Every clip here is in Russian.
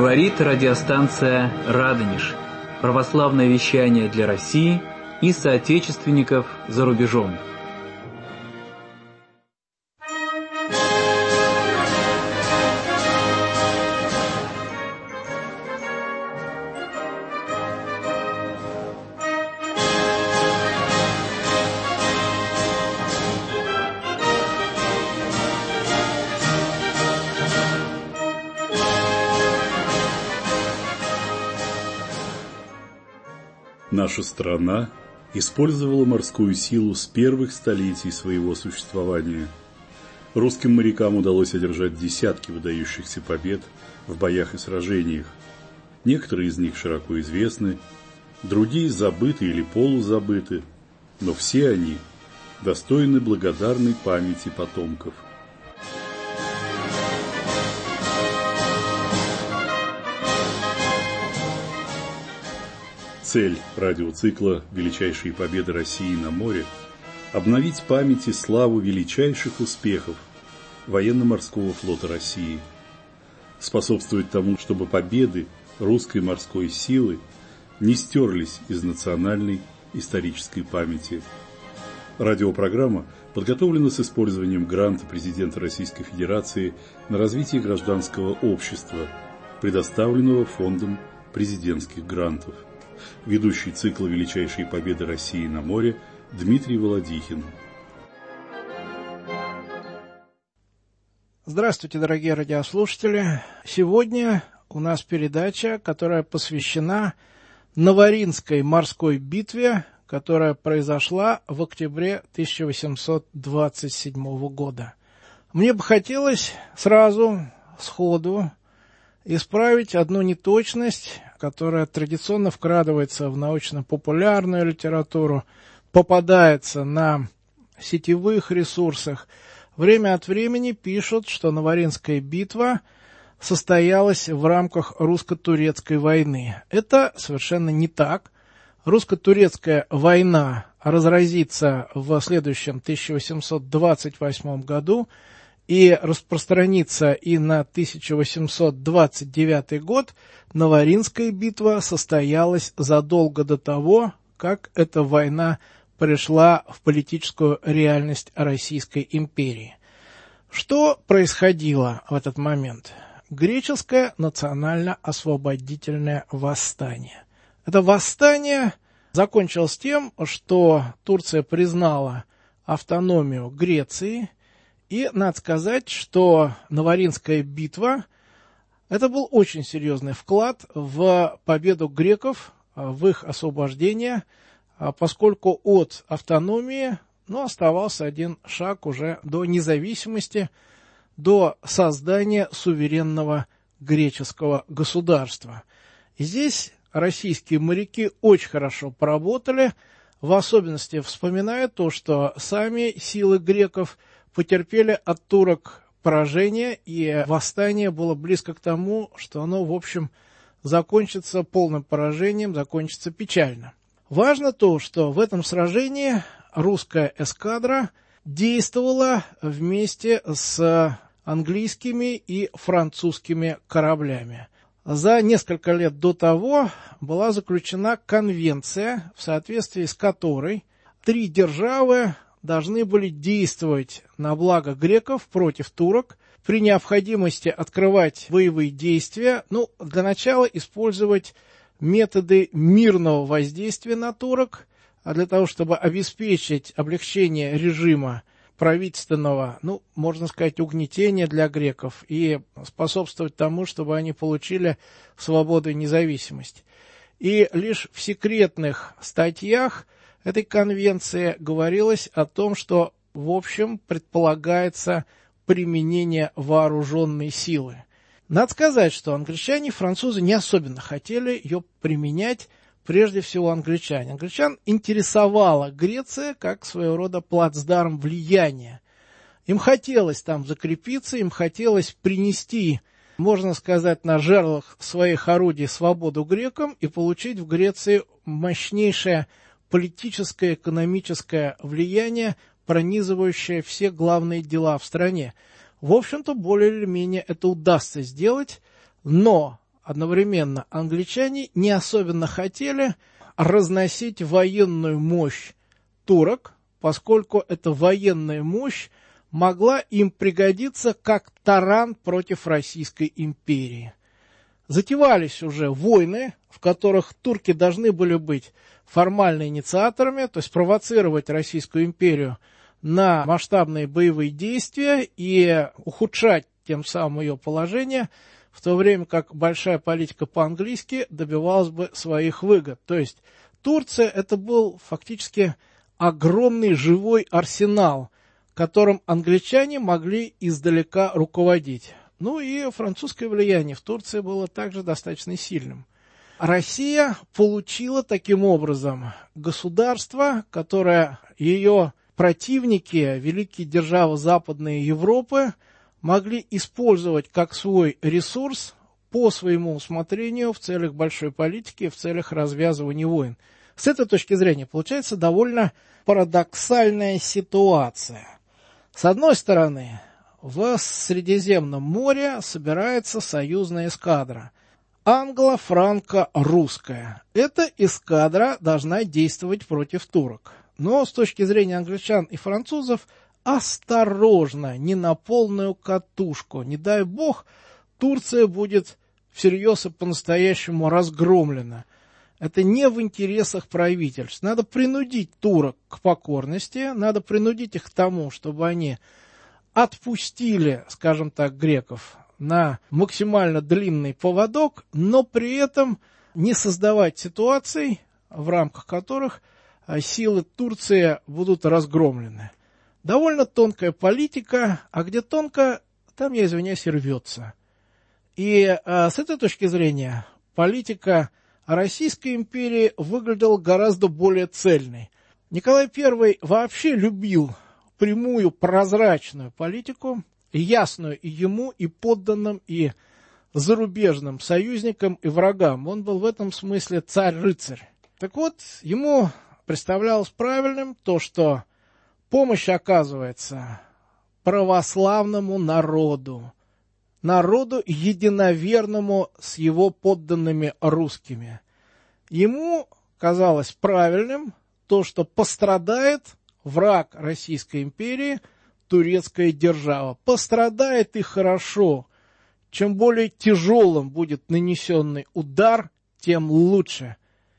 Говорит радиостанция «Радонеж». Православное вещание для России и соотечественников за рубежом. Наша страна использовала морскую силу с первых столетий своего существования. Русским морякам удалось одержать десятки выдающихся побед в боях и сражениях. Некоторые из них широко известны, другие забыты или полузабыты, но все они достойны благодарной памяти потомков. Цель радиоцикла «Величайшие победы России на море» – обновить память и славу величайших успехов военно-морского флота России, способствовать тому, чтобы победы русской морской силы не стерлись из национальной исторической памяти. Радиопрограмма подготовлена с использованием гранта президента Российской Федерации на развитие гражданского общества, предоставленного Фондом президентских грантов. Ведущий цикла «Величайшие победы России на море» Дмитрий Володихин. Здравствуйте, дорогие радиослушатели. Сегодня у нас передача, которая посвящена Новоринской морской битве, которая произошла в октябре 1827 года. Мне бы хотелось сразу, сходу, исправить одну неточность, которая традиционно вкрадывается в научно-популярную литературу, попадается на сетевых ресурсах. Время от времени пишут, что Новоринская битва состоялась в рамках русско-турецкой войны. Это совершенно не так. Русско-турецкая война разразится в следующем 1828 году и распространится и на 1829 год. Новоринская битва состоялась задолго до того, как эта война пришла в политическую реальность Российской империи. Что происходило в этот момент? Греческое национально-освободительное восстание. Это восстание закончилось тем, что Турция признала автономию Греции. И надо сказать, что Новоринская битва – это был очень серьезный вклад в победу греков, в их освобождение, поскольку от автономии оставался один шаг уже до независимости, до создания суверенного греческого государства. И здесь российские моряки очень хорошо поработали, в особенности вспоминая то, что сами силы греков потерпели от турок поражение, и восстание было близко к тому, что оно, в общем, закончится полным поражением, закончится печально. Важно то, что в этом сражении русская эскадра действовала вместе с английскими и французскими кораблями. За несколько лет до того была заключена конвенция, в соответствии с которой три державы должны были действовать на благо греков против турок, при необходимости открывать боевые действия, для начала использовать методы мирного воздействия на турок, а для того, чтобы обеспечить облегчение режима правительственного, можно сказать, угнетения для греков и способствовать тому, чтобы они получили свободу и независимость. И лишь в секретных статьях этой конвенции говорилось о том, что, в общем, предполагается применение вооруженной силы. Надо сказать, что англичане и французы не особенно хотели ее применять, прежде всего англичане. Англичан интересовала Греция как своего рода плацдарм влияния. Им хотелось там закрепиться, им хотелось принести, можно сказать, на жерлах своих орудий свободу грекам и получить в Греции мощнейшее политическое, экономическое влияние, пронизывающее все главные дела в стране. В общем-то, более или менее это удастся сделать, но одновременно англичане не особенно хотели разносить военную мощь турок, поскольку эта военная мощь могла им пригодиться как таран против Российской империи. Затевались уже войны, в которых турки должны были быть формально инициаторами, то есть провоцировать Российскую империю на масштабные боевые действия и ухудшать тем самым ее положение, в то время как большая политика по-английски добивалась бы своих выгод. То есть Турция — это был фактически огромный живой арсенал, которым англичане могли издалека руководить. Ну и французское влияние в Турции было также достаточно сильным. Россия получила таким образом государство, которое ее противники, великие державы Западной Европы, могли использовать как свой ресурс по своему усмотрению в целях большой политики, в целях развязывания войн. С этой точки зрения получается довольно парадоксальная ситуация. С одной стороны, в Средиземном море собирается союзная эскадра, англо-франко-русская. Эта эскадра должна действовать против турок. Но с точки зрения англичан и французов, осторожно, не на полную катушку. Не дай бог, Турция будет всерьез и по-настоящему разгромлена. Это не в интересах правительств. Надо принудить турок к покорности, надо принудить их к тому, чтобы они отпустили, скажем так, греков на максимально длинный поводок, но при этом не создавать ситуаций, в рамках которых силы Турции будут разгромлены. Довольно тонкая политика, а где тонко, там, я извиняюсь, и рвется. И с этой точки зрения политика Российской империи выглядела гораздо более цельной. Николай I вообще любил прямую, прозрачную политику, ясную и ему, и подданным, и зарубежным союзникам и врагам. Он был в этом смысле царь-рыцарь. Так вот, ему представлялось правильным то, что помощь оказывается православному народу, народу единоверному с его подданными русскими. Ему казалось правильным то, что пострадает враг Российской империи, турецкая держава. Пострадает и хорошо. Чем более тяжелым будет нанесенный удар, тем лучше.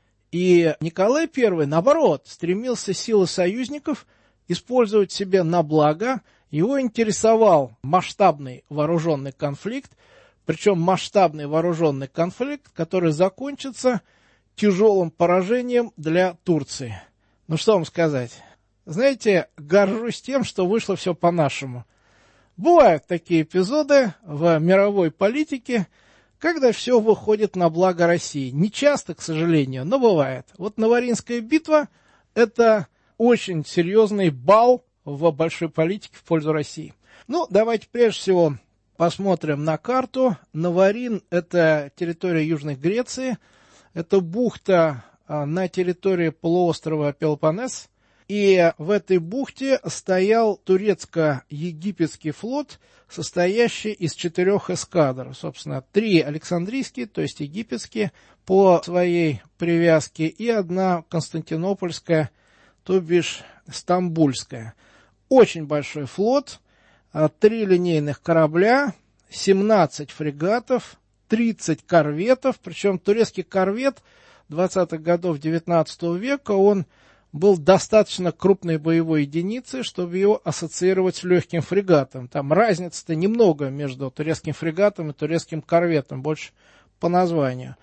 И Николай I, наоборот, стремился силы союзников использовать себе на благо. Его интересовал масштабный вооруженный конфликт, причем масштабный вооруженный конфликт, который закончится тяжелым поражением для Турции. Ну что вам сказать? Знаете, горжусь тем, что вышло все по-нашему. Бывают такие эпизоды в мировой политике, когда все выходит на благо России. Не часто, к сожалению, но бывает. Вот Наваринская битва – это очень серьезный балл в большой политике в пользу России. Ну, давайте прежде всего посмотрим на карту. Наварин – это территория Южной Греции, это бухта на территории полуострова Пелопоннес. И в этой бухте стоял турецко-египетский флот, состоящий из 4 эскадр. Собственно, 3 Александрийские, то есть египетские, по своей привязке, и 1 Константинопольская, то бишь Стамбульская. Очень большой флот, 3 линейных корабля, 17 фрегатов, 30 корветов. Причем турецкий корвет 20-х годов 19 века, он был достаточно крупной боевой единицей, чтобы его ассоциировать с легким фрегатом. Там разница-то немного между турецким фрегатом и турецким корветом, больше по названию.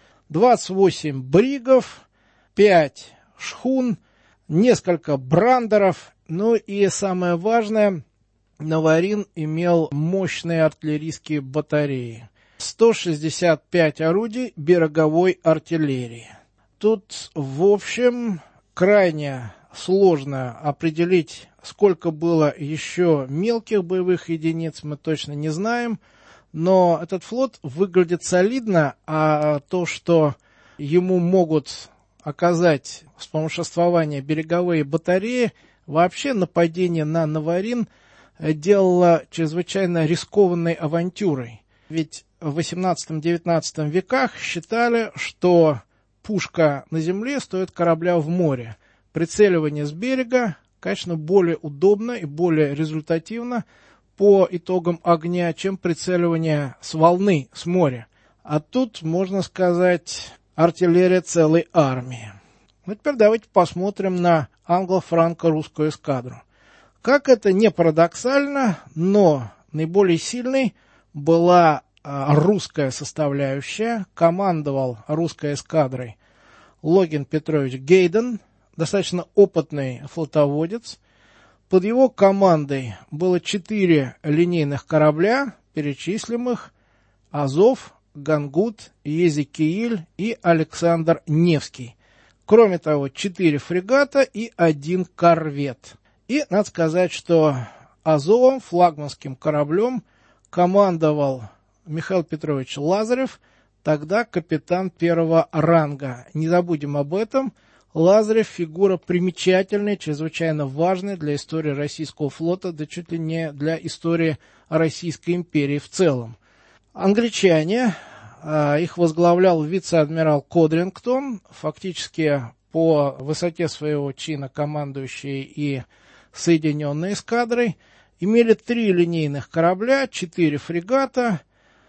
28 бригов, 5 шхун, несколько брандеров. Ну и самое важное, Наварин имел мощные артиллерийские батареи. 165 орудий береговой артиллерии. Тут, в общем, крайне сложно определить, сколько было еще мелких боевых единиц, мы точно не знаем, но этот флот выглядит солидно, а то, что ему могут оказать вспомоществование береговые батареи, вообще нападение на Наварин делало чрезвычайно рискованной авантюрой. Ведь в XVIII-XIX веках считали, что пушка на земле стоит корабля в море. Прицеливание с берега, конечно, более удобно и более результативно по итогам огня, чем прицеливание с волны, с моря. А тут, можно сказать, артиллерия целой армии. Ну, теперь давайте посмотрим на англо-франко-русскую эскадру. Как это не парадоксально, но наиболее сильной была русская составляющая. Командовал русской эскадрой Логин Петрович Гейден, достаточно опытный флотоводец. Под его командой было 4 линейных корабля, перечислимых: Азов, Гангут, Езекииль и Александр Невский. Кроме того, 4 фрегата и 1 корвет. И надо сказать, что Азовом, флагманским кораблем, командовал Михаил Петрович Лазарев, тогда капитан 1-го ранга. Не забудем об этом. Лазарев фигура примечательная, чрезвычайно важная для истории российского флота, да чуть ли не для истории Российской империи в целом. Англичане, их возглавлял вице-адмирал Кодрингтон, фактически по высоте своего чина командующий и Соединенной эскадрой, имели 3 линейных корабля, 4 фрегата,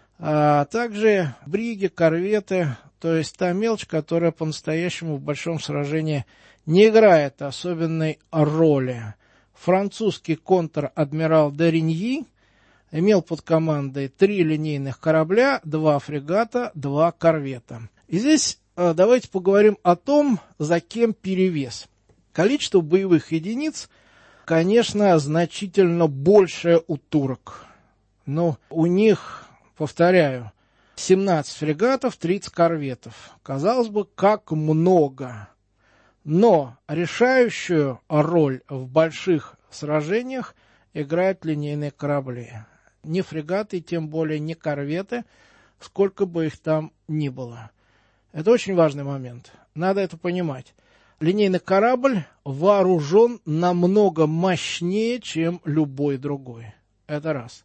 а также бриги, корветы, то есть та мелочь, которая по-настоящему в большом сражении не играет особенной роли. Французский контр-адмирал де Риньи имел под командой 3 линейных корабля, 2 фрегата, 2 корвета. И здесь давайте поговорим о том, за кем перевес. Количество боевых единиц, конечно, значительно больше у турок. Но у них, повторяю, 17 фрегатов, 30 корветов. Казалось бы, как много. Но решающую роль в больших сражениях играют линейные корабли. Не фрегаты, тем более не корветы, сколько бы их там ни было. Это очень важный момент. Надо это понимать. Линейный корабль вооружен намного мощнее, чем любой другой. Это раз.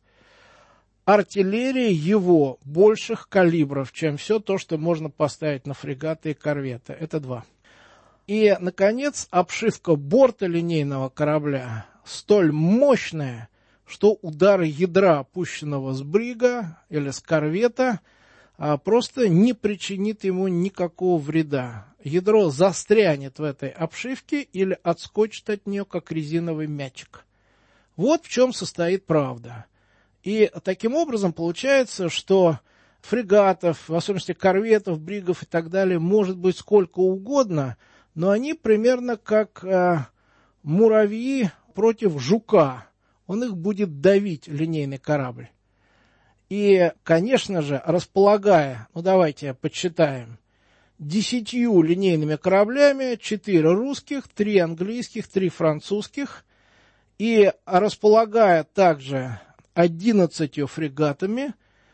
Артиллерия его больших калибров, чем все то, что можно поставить на фрегаты и корветы. Это 2. И, наконец, обшивка борта линейного корабля столь мощная, что удар ядра, пущенного с брига или с корвета, просто не причинит ему никакого вреда. Ядро застрянет в этой обшивке или отскочит от нее, как резиновый мячик. Вот в чем состоит правда. И таким образом получается, что фрегатов, в особенности корветов, бригов и так далее, может быть сколько угодно, но они примерно как муравьи против жука. Он их будет давить, линейный корабль. И, конечно же, располагая, давайте подсчитаем, 10 линейными кораблями, 4 русских, 3 английских, 3 французских, и располагая также 11 фрегатами,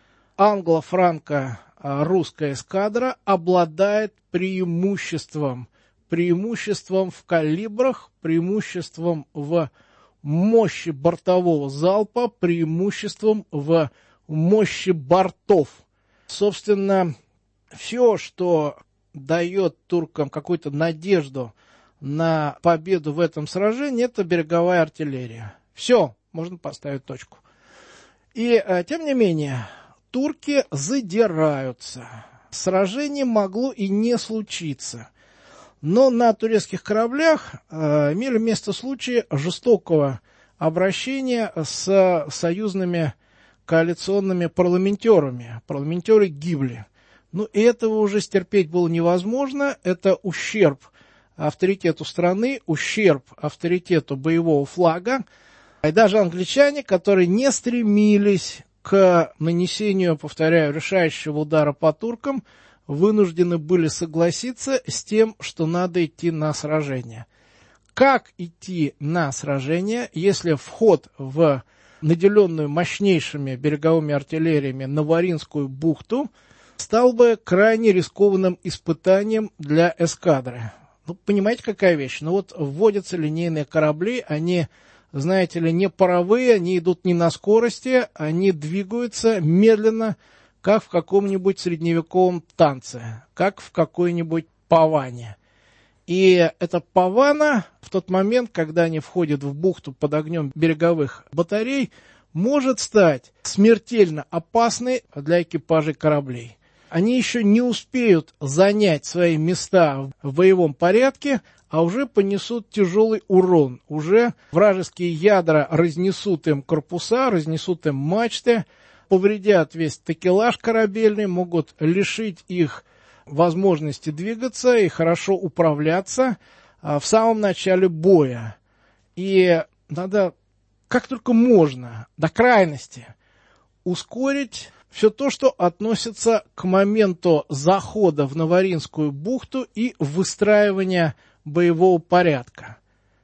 англо-франко-русская эскадра обладает преимуществом в калибрах, преимуществом в мощи бортового залпа, преимуществом в мощи бортов. Собственно, все, что дает туркам какую-то надежду на победу в этом сражении, это береговая артиллерия. Все, можно поставить точку. И, тем не менее, турки задираются. Сражение могло и не случиться. Но на турецких кораблях имели место случаи жестокого обращения с союзными коалиционными парламентерами. Парламентеры гибли. И этого уже стерпеть было невозможно. Это ущерб авторитету страны, ущерб авторитету боевого флага. И даже англичане, которые не стремились к нанесению, повторяю, решающего удара по туркам, вынуждены были согласиться с тем, что надо идти на сражение. Как идти на сражение, если вход в наделенную мощнейшими береговыми артиллериями Новоринскую бухту стал бы крайне рискованным испытанием для эскадры? Понимаете, какая вещь? Вводятся линейные корабли, они, знаете ли, не паровые, они идут не на скорости, они двигаются медленно, как в каком-нибудь средневековом танце, как в какой-нибудь паване. И эта павана в тот момент, когда они входят в бухту под огнем береговых батарей, может стать смертельно опасной для экипажей кораблей. Они еще не успеют занять свои места в боевом порядке, а уже понесут тяжелый урон. Уже вражеские ядра разнесут им корпуса, разнесут им мачты, повредят весь такелаж корабельный, могут лишить их возможности двигаться и хорошо управляться в самом начале боя. И надо, как только можно, до крайности ускорить все то, что относится к моменту захода в Новоринскую бухту и выстраивания боевого порядка.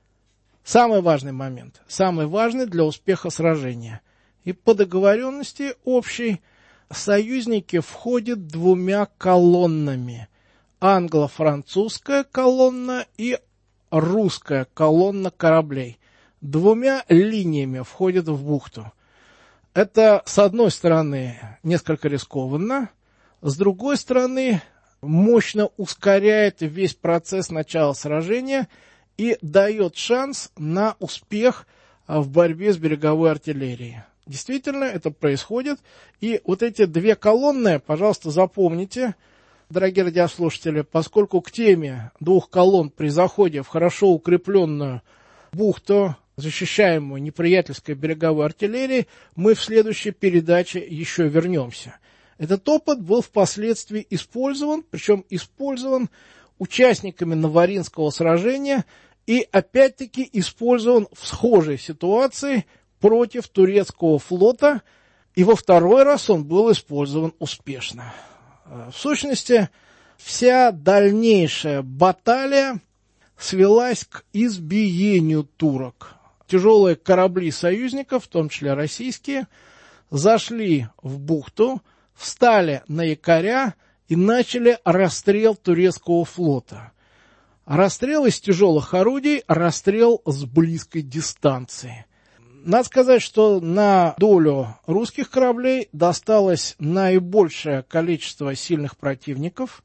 Самый важный момент, самый важный для успеха сражения. И по договоренности общей союзники входят двумя колоннами. Англо-французская колонна и русская колонна кораблей. Двумя линиями входят в бухту. Это, с одной стороны, несколько рискованно, с другой стороны, мощно ускоряет весь процесс начала сражения и дает шанс на успех в борьбе с береговой артиллерией. Действительно, это происходит. И вот эти две колонны, пожалуйста, запомните, дорогие радиослушатели, поскольку к теме двух колонн при заходе в хорошо укрепленную бухту, защищаемую неприятельской береговой артиллерией, мы в следующей передаче еще вернемся. Этот опыт был впоследствии использован, причем использован участниками Новоринского сражения и опять-таки использован в схожей ситуации против турецкого флота, и во второй раз он был использован успешно. В сущности, вся дальнейшая баталия свелась к избиению турок. Тяжелые корабли союзников, в том числе российские, зашли в бухту, встали на якоря и начали расстрел турецкого флота. Расстрел из тяжелых орудий, расстрел с близкой дистанции. Надо сказать, что на долю русских кораблей досталось наибольшее количество сильных противников,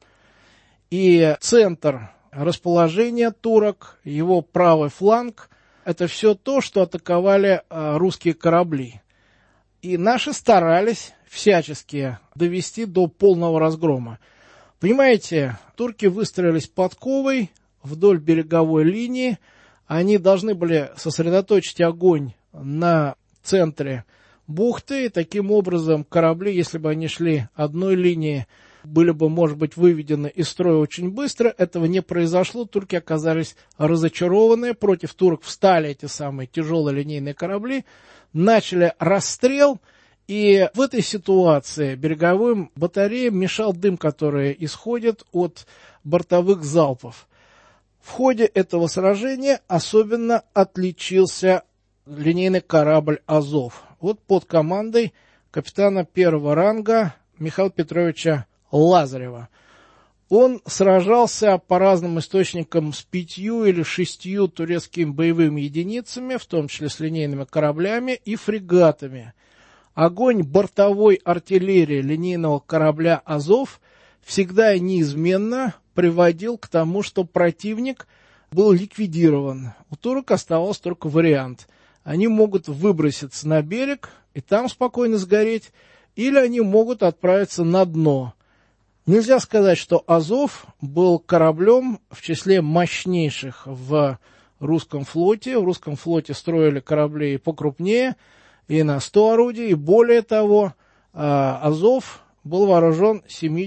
и центр расположения турок, его правый фланг, это все то, что атаковали русские корабли. И наши старались всячески довести до полного разгрома. Понимаете, турки выстроились подковой вдоль береговой линии, они должны были сосредоточить огонь на центре бухты, и таким образом корабли, если бы они шли одной линией, были бы, может быть, выведены из строя очень быстро. Этого не произошло, турки оказались разочарованы, против турок встали эти самые тяжелые линейные корабли, начали расстрел, и в этой ситуации береговым батареям мешал дым, который исходит от бортовых залпов. В ходе этого сражения особенно отличился линейный корабль «Азов». Вот под командой капитана первого ранга Михаила Петровича Лазарева. Он сражался по разным источникам с 5 или 6 турецкими боевыми единицами, в том числе с линейными кораблями и фрегатами. Огонь бортовой артиллерии линейного корабля «Азов» всегда и неизменно приводил к тому, что противник был ликвидирован. У турок оставался только вариант. Они могут выброситься на берег и там спокойно сгореть, или они могут отправиться на дно. Нельзя сказать, что «Азов» был кораблем в числе мощнейших в русском флоте. В русском флоте строили корабли покрупнее, и на 100 орудий, и более того, «Азов» был вооружен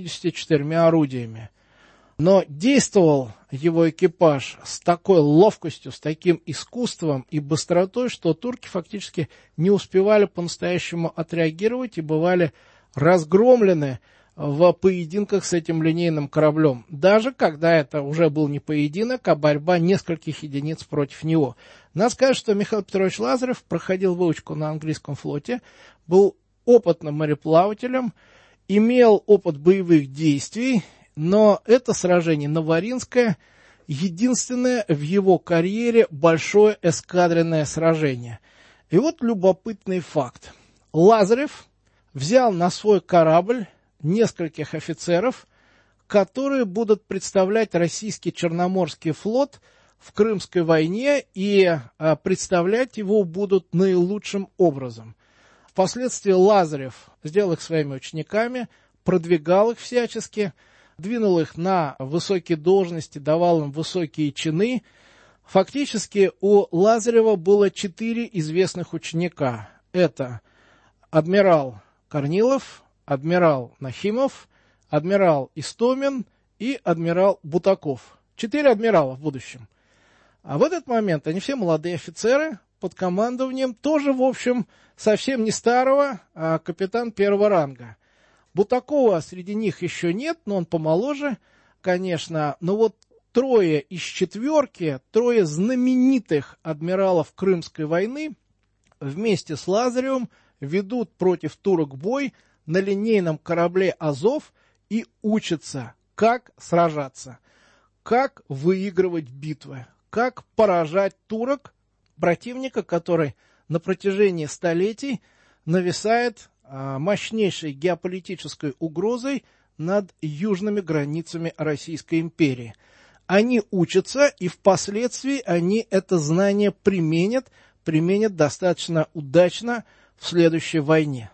74 орудиями. Но действовал его экипаж с такой ловкостью, с таким искусством и быстротой, что турки фактически не успевали по-настоящему отреагировать и бывали разгромлены в поединках с этим линейным кораблем. Даже когда это уже был не поединок, а борьба нескольких единиц против него. Надо сказать, что Михаил Петрович Лазарев проходил выучку на английском флоте, был опытным мореплавателем, имел опыт боевых действий, но это сражение Новоринское единственное в его карьере большое эскадренное сражение. И вот любопытный факт. Лазарев взял на свой корабль нескольких офицеров, которые будут представлять российский Черноморский флот в Крымской войне, и представлять его будут наилучшим образом. Впоследствии Лазарев сделал их своими учениками, продвигал их всячески, двинул их на высокие должности, давал им высокие чины. Фактически у Лазарева было 4 известных ученика. Это адмирал Корнилов, адмирал Нахимов, адмирал Истомин и адмирал Бутаков. 4 адмирала в будущем. А в этот момент они все молодые офицеры под командованием тоже, в общем, совсем не старого, а капитан первого ранга. Бутакова среди них еще нет, но он помоложе, конечно. Но вот 3 из 4, 3 знаменитых адмиралов Крымской войны вместе с Лазаревым ведут против турок бой на линейном корабле «Азов» и учатся, как сражаться, как выигрывать битвы, как поражать турок, противника, который на протяжении столетий нависает мощнейшей геополитической угрозой над южными границами Российской империи. Они учатся, и впоследствии они это знание применят достаточно удачно в следующей войне.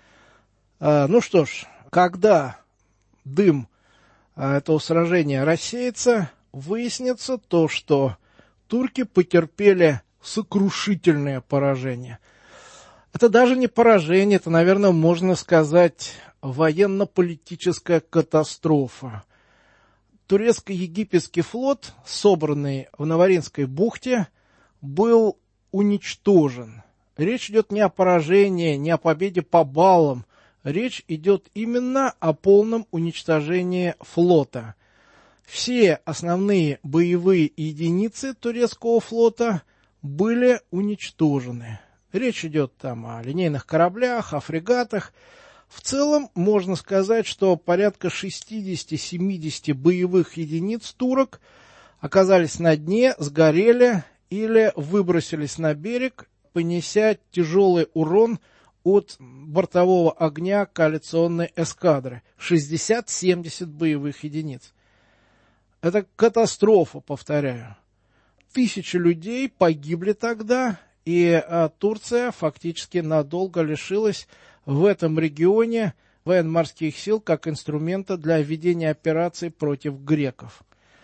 Ну что ж, когда дым этого сражения рассеется, выяснится то, что турки потерпели сокрушительное поражение. Это даже не поражение, это, наверное, можно сказать, военно-политическая катастрофа. Турецко-египетский флот, собранный в Новоринской бухте, был уничтожен. Речь идет не о поражении, не о победе по баллам. Речь идет именно о полном уничтожении флота. Все основные боевые единицы турецкого флота были уничтожены. Речь идет там о линейных кораблях, о фрегатах. В целом можно сказать, что порядка 60-70 боевых единиц турок оказались на дне, сгорели или выбросились на берег, понеся тяжелый урон от бортового огня коалиционной эскадры. 60-70 боевых единиц. Это катастрофа, повторяю. 1000 людей погибли тогда, и Турция фактически надолго лишилась в этом регионе военно-морских сил как инструмента для ведения операций против греков.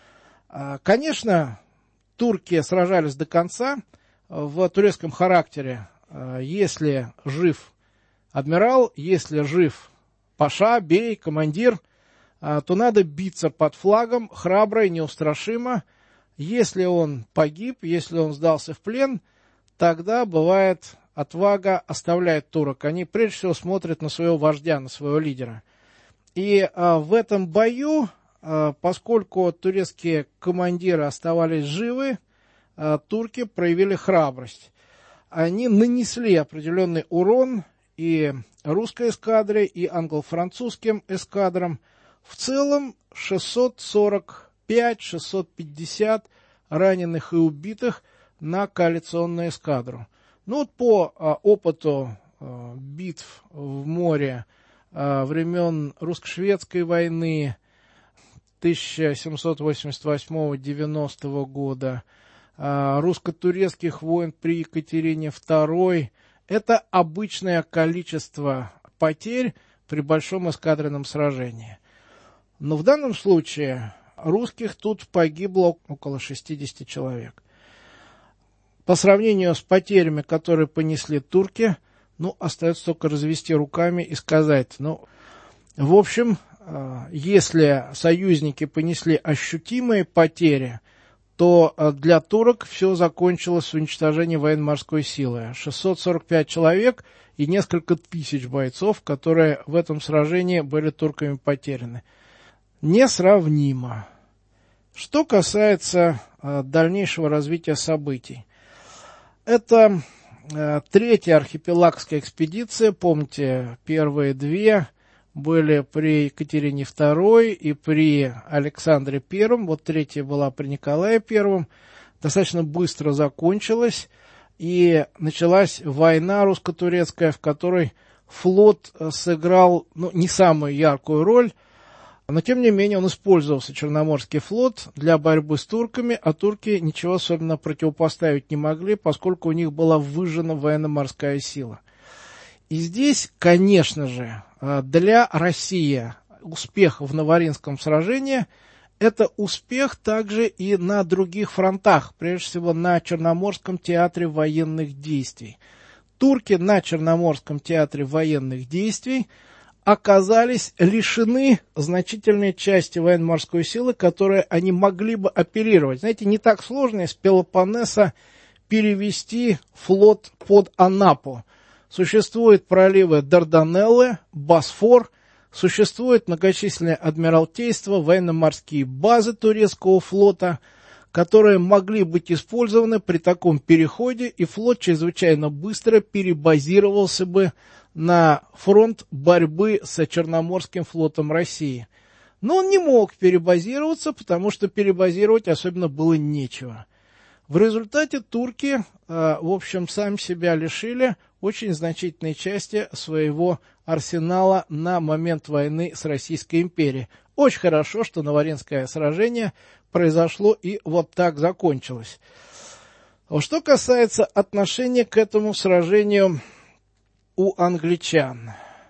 Конечно, турки сражались до конца. В турецком характере, если жив адмирал, если жив паша, бей, командир, то надо биться под флагом храбро и неустрашимо. Если он погиб, если он сдался в плен, тогда, бывает, отвага оставляет турок. Они прежде всего смотрят на своего вождя, на своего лидера. И в этом бою, поскольку турецкие командиры оставались живы, турки проявили храбрость. Они нанесли определенный урон и русской эскадре, и англо-французским эскадрам. В целом 645-650 раненых и убитых на коалиционную эскадру. Ну вот по опыту битв в море времен русско-шведской войны 1788-90 года, русско-турецких войн при Екатерине II, это обычное количество потерь при большом эскадренном сражении. Но в данном случае русских тут погибло около 60 человек. По сравнению с потерями, которые понесли турки, остается только развести руками и сказать, в общем, если союзники понесли ощутимые потери, то для турок все закончилось уничтожением военно-морской силы. 645 человек и несколько тысяч бойцов, которые в этом сражении были турками потеряны. Несравнимо. Что касается дальнейшего развития событий. Это третья архипелагская экспедиция. Помните, первые 2 были при Екатерине II и при Александре I. Вот третья была при Николае I. Достаточно быстро закончилась. И началась война русско-турецкая, в которой флот сыграл не самую яркую роль, но тем не менее он использовался, Черноморский флот, для борьбы с турками, а турки ничего особенно противопоставить не могли, поскольку у них была выжжена военно-морская сила. И здесь, конечно же, для России успех в Новоринском сражении – это успех также и на других фронтах, прежде всего на Черноморском театре военных действий. Турки на Черноморском театре военных действий оказались лишены значительной части военно-морской силы, которые они могли бы оперировать. Знаете, не так сложно из Пелопоннеса перевести флот под Анапу. Существуют проливы Дарданеллы, Босфор, существует многочисленное адмиралтейство, военно-морские базы турецкого флота, которые могли быть использованы при таком переходе, и флот чрезвычайно быстро перебазировался бы на фронт борьбы с Черноморским флотом России. Но он не мог перебазироваться, потому что перебазировать особенно было нечего. В результате турки, в общем, сами себя лишили очень значительной части своего арсенала на момент войны с Российской империей. Очень хорошо, что Новоринское сражение произошло и вот так закончилось. Что касается отношения к этому сражению у англичан.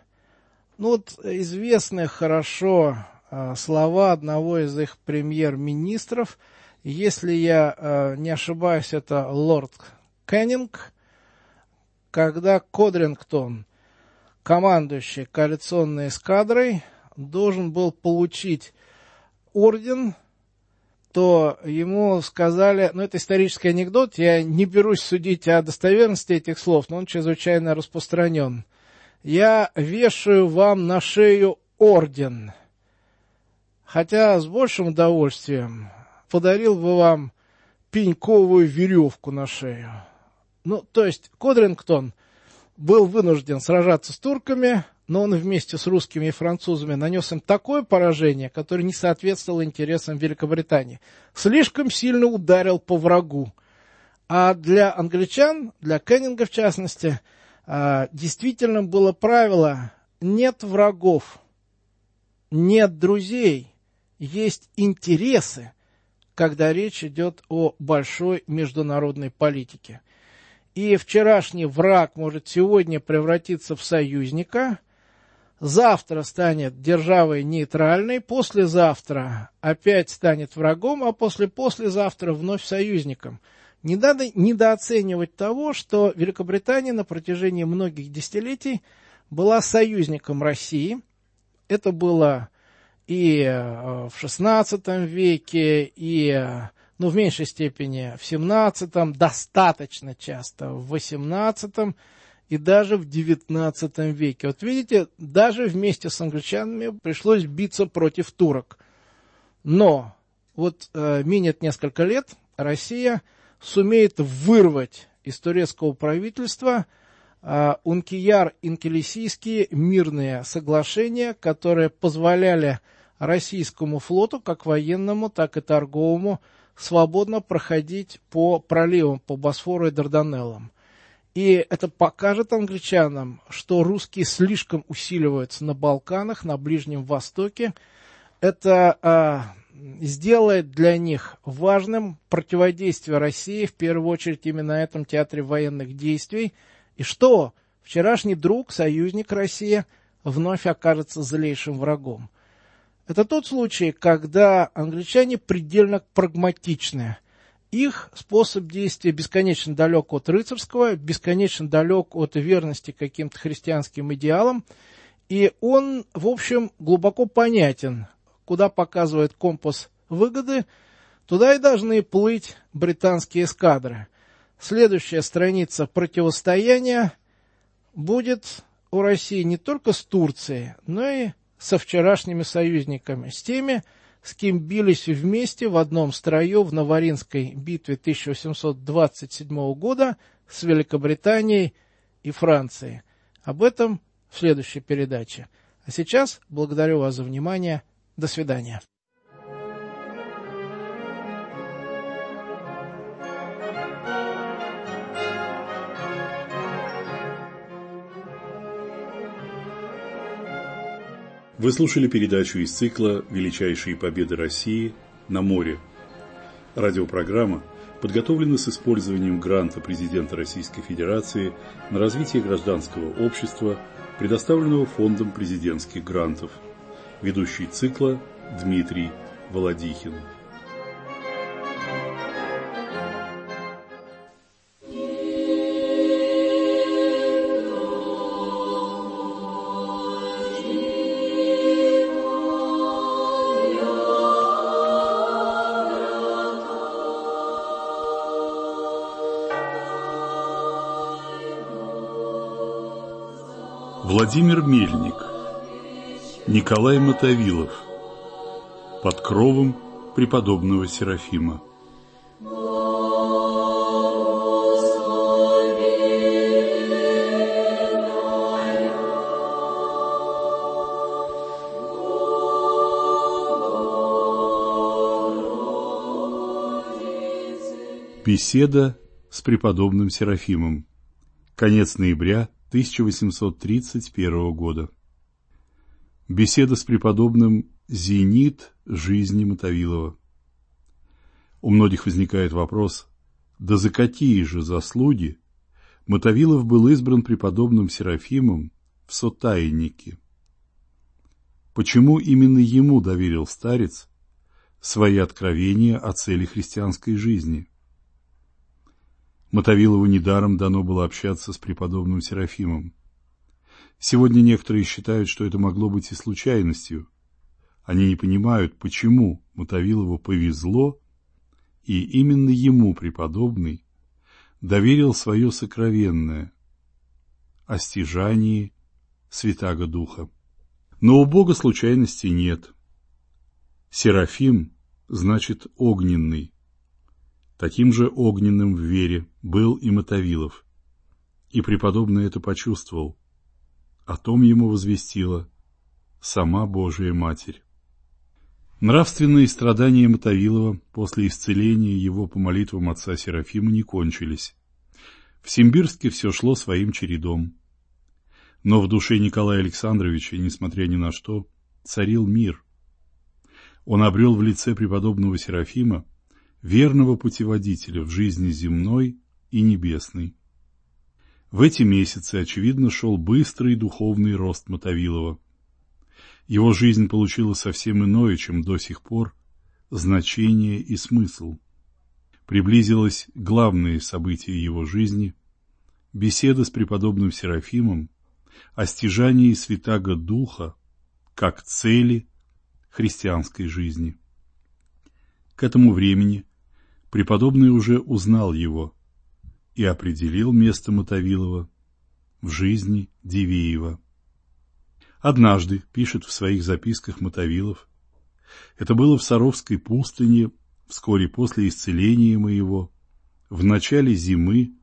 Известны хорошо слова одного из их премьер-министров. Если я не ошибаюсь, это лорд Кеннинг, когда Кодрингтон, командующий коалиционной эскадрой, должен был получить орден, то ему сказали, это исторический анекдот, я не берусь судить о достоверности этих слов, но он чрезвычайно распространен. Я вешаю вам на шею орден, хотя с большим удовольствием подарил бы вам пеньковую веревку на шею. То есть Кодрингтон был вынужден сражаться с турками, но он вместе с русскими и французами нанес им такое поражение, которое не соответствовало интересам Великобритании. Слишком сильно ударил по врагу. А для англичан, для Кеннинга в частности, действительно было правило: нет врагов, нет друзей, есть интересы, когда речь идет о большой международной политике. И вчерашний враг может сегодня превратиться в союзника, завтра станет державой нейтральной, послезавтра опять станет врагом, а послезавтра вновь союзником. Не надо недооценивать того, что Великобритания на протяжении многих десятилетий была союзником России. Это было и в XVI веке, и в меньшей степени в XVII, достаточно часто в XVIII и даже в XIX веке. Вот видите, даже вместе с англичанами пришлось биться против турок. Но минет несколько лет, Россия сумеет вырвать из турецкого правительства Ункияр-Инкелесийские мирные соглашения, которые позволяли российскому флоту, как военному, так и торговому, свободно проходить по проливам, по Босфору и Дарданеллам. И это покажет англичанам, что русские слишком усиливаются на Балканах, на Ближнем Востоке. Это сделает для них важным противодействие России, в первую очередь именно на этом театре военных действий. И что вчерашний друг, союзник России, вновь окажется злейшим врагом. Это тот случай, когда англичане предельно прагматичны. Их способ действия бесконечно далек от рыцарского, бесконечно далек от верности каким-то христианским идеалам. И он, в общем, глубоко понятен. Куда показывает компас выгоды, туда и должны плыть британские эскадры. Следующая страница противостояния будет у России не только с Турцией, но и со вчерашними союзниками, с теми, с кем бились вместе в одном строю в Новоринской битве 1827 года с Великобританией и Францией. Об этом в следующей передаче. А сейчас благодарю вас за внимание. До свидания. Вы слушали передачу из цикла «Величайшие победы России на море». Радиопрограмма подготовлена с использованием гранта президента Российской Федерации на развитие гражданского общества, предоставленного Фондом президентских грантов. Ведущий цикла Дмитрий Володихин. Владимир Мельник, Николай Мотовилов, под кровом преподобного Серафима. Беседа с преподобным Серафимом. Конец ноября 1831 года. Беседа с преподобным «Зенит жизни Мотовилова». У многих возникает вопрос, да за какие же заслуги Мотовилов был избран преподобным Серафимом в сотайники? Почему именно ему доверил старец свои откровения о цели христианской жизни? Мотовилову недаром дано было общаться с преподобным Серафимом. Сегодня некоторые считают, что это могло быть и случайностью. Они не понимают, почему Мотовилову повезло, и именно ему преподобный доверил свое сокровенное о стяжании Святаго Духа. Но у Бога случайностей нет. Серафим значит огненный. Таким же огненным в вере был и Мотовилов. И преподобный это почувствовал. О том ему возвестила сама Божия Матерь. Нравственные страдания Мотовилова после исцеления его по молитвам отца Серафима не кончились. В Симбирске все шло своим чередом. Но в душе Николая Александровича, несмотря ни на что, царил мир. Он обрел в лице преподобного Серафима верного путеводителя в жизни земной и небесной. В эти месяцы, очевидно, шел быстрый духовный рост Мотовилова. Его жизнь получила совсем иное, чем до сих пор, значение и смысл. Приблизилось главное событие его жизни – беседа с преподобным Серафимом о стяжании Святаго Духа как цели христианской жизни. К этому времени преподобный уже узнал его и определил место Мотовилова в жизни Дивеева. Однажды, пишет в своих записках Мотовилов, это было в Саровской пустыне вскоре после исцеления моего, в начале зимы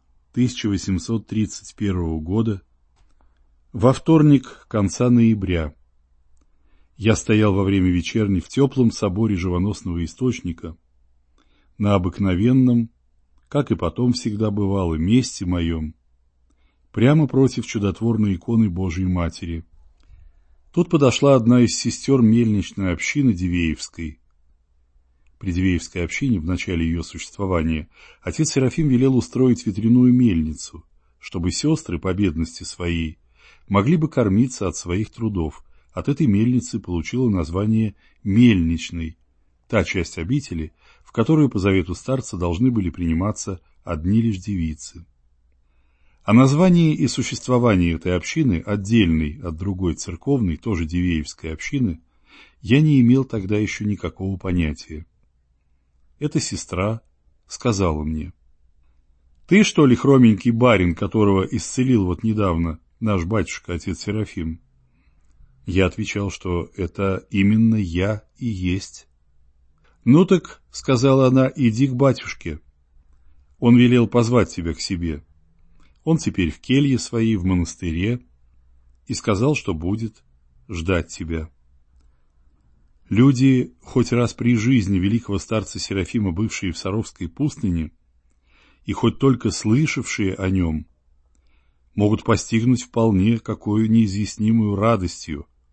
1831 года, во вторник конца ноября. Я стоял во время вечерни в теплом соборе живоносного источника, на обыкновенном, как и потом всегда бывало, месте моем, прямо против чудотворной иконы Божией Матери. Тут подошла одна из сестер мельничной общины Дивеевской. При Дивеевской общине, в начале ее существования, отец Серафим велел устроить ветряную мельницу, чтобы сестры по бедности своей могли бы кормиться от своих трудов. От этой мельницы получила название «мельничной», та часть обители, в которую по завету старца должны были приниматься одни лишь девицы. О названии и существовании этой общины, отдельной от другой церковной, тоже Дивеевской общины, я не имел тогда еще никакого понятия. Эта сестра сказала мне: «Ты, что ли, хроменький барин, которого исцелил вот недавно наш батюшка, отец Серафим?» Я отвечал, что это именно я и есть. «Ну так, — сказала она, — иди к батюшке. Он велел позвать тебя к себе. Он теперь в келье своей, в монастыре, и сказал, что будет ждать тебя». Люди, хоть раз при жизни великого старца Серафима, бывшие в Саровской пустыне, и хоть только слышавшие о нем, могут постигнуть вполне какую неизъяснимую радостью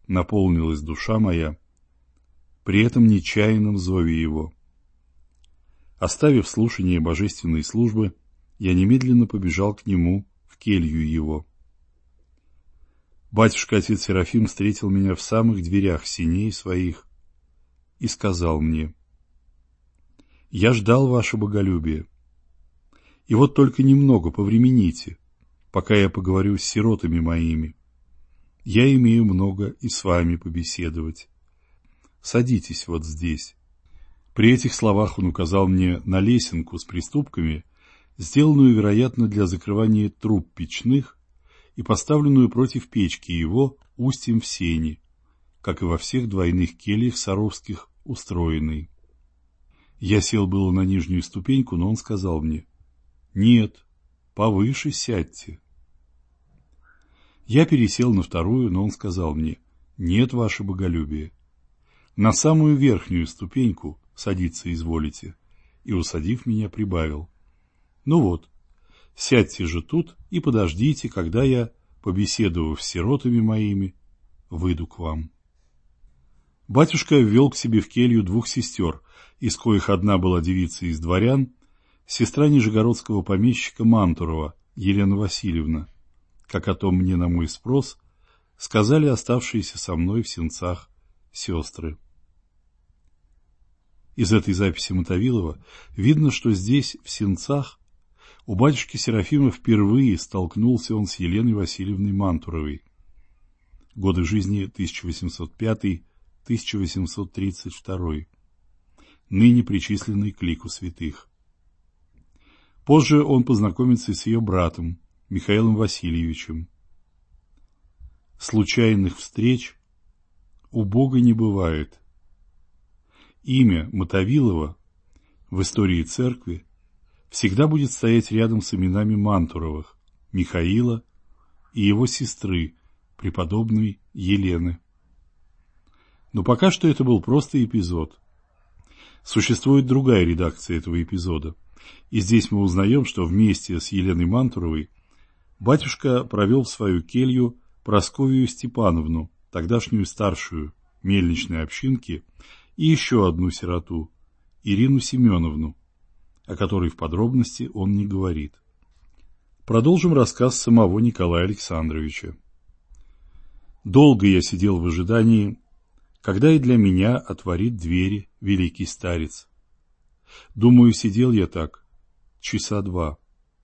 наполнилась душа моя при этом нечаянном зове его. Оставив слушание божественной службы, я немедленно побежал к нему в келью его. Батюшка-отец Серафим встретил меня в самых дверях сеней своих и сказал мне: «Я ждал ваше боголюбие, и вот только немного повремените, пока я поговорю с сиротами моими. Я имею много и с вами побеседовать. Садитесь вот здесь». При этих словах он указал мне на лесенку с приступками, сделанную, вероятно, для закрывания труб печных и поставленную против печки его устьем в сени, как и во всех двойных кельях саровских устроенной. Я сел было на нижнюю ступеньку, но он сказал мне: «Нет, повыше сядьте». Я пересел на вторую, но он сказал мне: «Нет, ваше боголюбие, на самую верхнюю ступеньку садиться изволите», и, усадив меня, прибавил: «Ну вот, сядьте же тут и подождите, когда я, побеседовав с сиротами моими, выйду к вам». Батюшка ввел к себе в келью двух сестер, из коих одна была девица из дворян, сестра нижегородского помещика Мантурова, Елена Васильевна, как о том мне на мой спрос сказали оставшиеся со мной в сенцах сестры. Из этой записи Мотовилова видно, что здесь, в сенцах, у батюшки Серафима впервые столкнулся он с Еленой Васильевной Мантуровой. Годы жизни 1805-1832, ныне причисленный к лику святых. Позже он познакомится с ее братом, Михаилом Васильевичем. Случайных встреч у Бога не бывает. Имя Мотовилова в истории церкви всегда будет стоять рядом с именами Мантуровых, Михаила и его сестры, преподобной Елены. Но пока что это был просто эпизод. Существует другая редакция этого эпизода, и здесь мы узнаем, что вместе с Еленой Мантуровой батюшка провел в свою келью Прасковью Степановну, тогдашнюю старшую мельничной общинки, и еще одну сироту, Ирину Семеновну, о которой в подробности он не говорит. Продолжим рассказ самого Николая Александровича. «Долго я сидел в ожидании, когда и для меня отворит двери великий старец. Думаю, сидел я так часа два.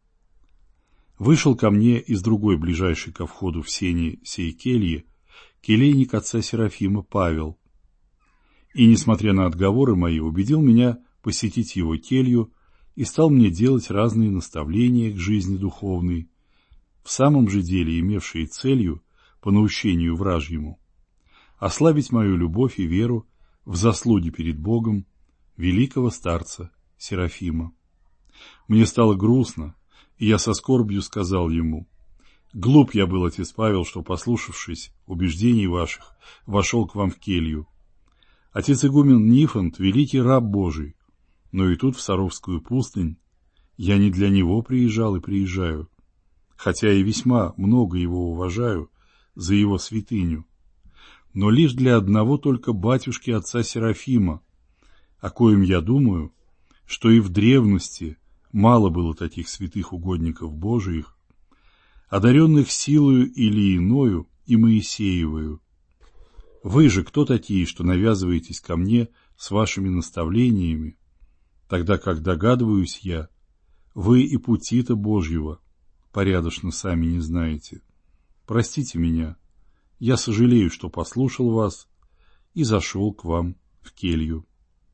Вышел ко мне из другой ближайшей ко входу в сени сей кельи келейник отца Серафима Павел, и, несмотря на отговоры мои, убедил меня посетить его келью и стал мне делать разные наставления к жизни духовной, в самом же деле имевшие целью, по наущению вражьему, ослабить мою любовь и веру в заслуги перед Богом великого старца Серафима. Мне стало грустно, и я со скорбью сказал ему: «Глуп я был, отец Павел, что, послушавшись убеждений ваших, вошел к вам в келью. Отец игумен Нифонт — великий раб Божий, но и тут, в Саровскую пустынь, я не для него приезжал и приезжаю, хотя и весьма много его уважаю за его святыню, но лишь для одного только батюшки отца Серафима, о коем я думаю, что и в древности мало было таких святых угодников Божиих, одаренных силою или иною и Моисеевою. Вы же кто такие, что навязываетесь ко мне с вашими наставлениями, тогда как догадываюсь я, вы и пути-то Божьего порядочно сами не знаете. Простите меня, я сожалею, что послушал вас и зашел к вам в келью».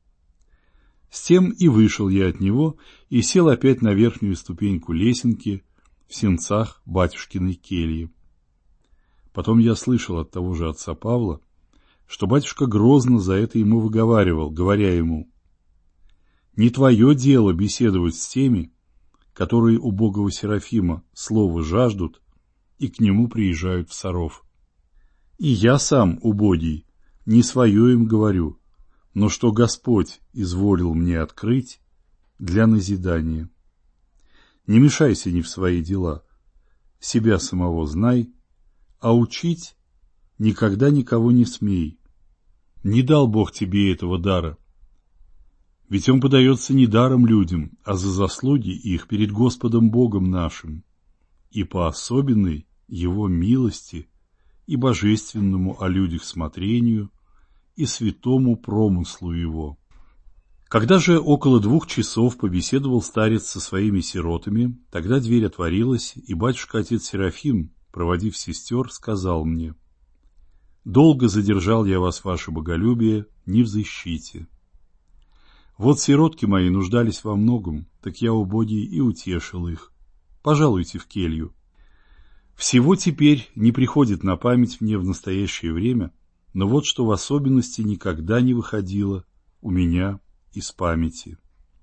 С тем и вышел я от него и сел опять на верхнюю ступеньку лесенки в сенцах батюшкиной кельи. Потом я слышал от того же отца Павла, что батюшка грозно за это ему выговаривал, говоря ему: «Не твое дело беседовать с теми, которые у Богова Серафима слова жаждут и к нему приезжают в Саров. И я сам, убогий, не свое им говорю, но что Господь изволил мне открыть для назидания. Не мешайся ни в свои дела, себя самого знай, а учить никогда никого не смей. Не дал Бог тебе этого дара. Ведь он подается не даром людям, а за заслуги их перед Господом Богом нашим, и по особенной Его милости и божественному о людях смотрению и святому промыслу Его. Когда же около 2 часов побеседовал старец со своими сиротами, тогда дверь отворилась, и батюшка-отец Серафим, проводив сестер, сказал мне: «Долго задержал я вас, ваше боголюбие, не взыщите. Вот сиротки мои нуждались во многом, так я, убогий, и утешил их. Пожалуйте в келью. Всего теперь не приходит на память мне в настоящее время, но вот что в особенности никогда не выходило у меня из памяти.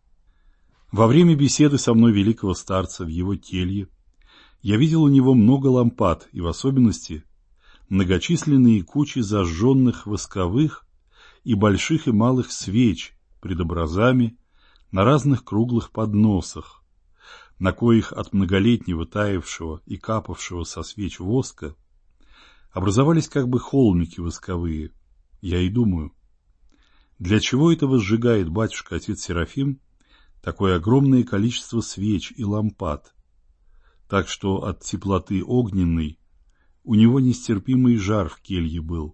Во время беседы со мной великого старца в его келье я видел у него много лампад, и в особенности многочисленные кучи зажженных восковых и больших и малых свеч пред образами на разных круглых подносах, на коих от многолетнего таявшего и капавшего со свеч воска образовались как бы холмики восковые. Я и думаю, для чего это возжигает батюшка-отец Серафим такое огромное количество свеч и лампад, так что от теплоты огненной у него нестерпимый жар в келье был.